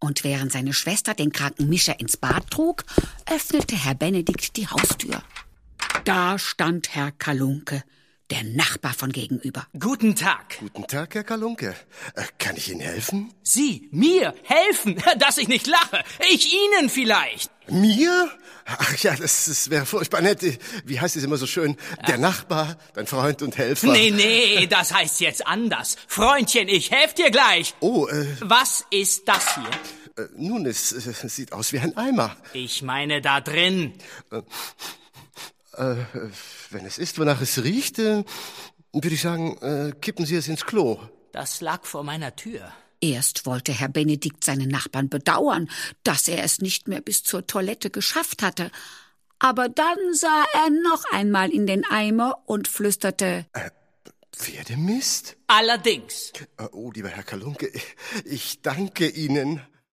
Und während seine Schwester den kranken Mischa ins Bad trug, öffnete Herr Benedikt die Haustür. Da stand Herr Kalunke, der Nachbar von gegenüber. Guten Tag. Guten Tag, Herr Kalunke. Kann ich Ihnen helfen? Sie, mir helfen, dass ich nicht lache. Ich Ihnen vielleicht. Mir? Ach ja, das wäre furchtbar nett. Wie heißt es immer so schön? Der Nachbar, dein Freund und Helfer. Nee, das heißt jetzt anders. Freundchen, ich helf dir gleich. Oh, Was ist das hier? Nun, es sieht aus wie ein Eimer. Ich meine da drin. Wenn es ist, wonach es riecht, würde ich sagen, kippen Sie es ins Klo. Das lag vor meiner Tür. Erst wollte Herr Benedikt seinen Nachbarn bedauern, dass er es nicht mehr bis zur Toilette geschafft hatte. Aber dann sah er noch einmal in den Eimer und flüsterte: Pferdemist? Allerdings. Oh, lieber Herr Kalunke, ich danke Ihnen.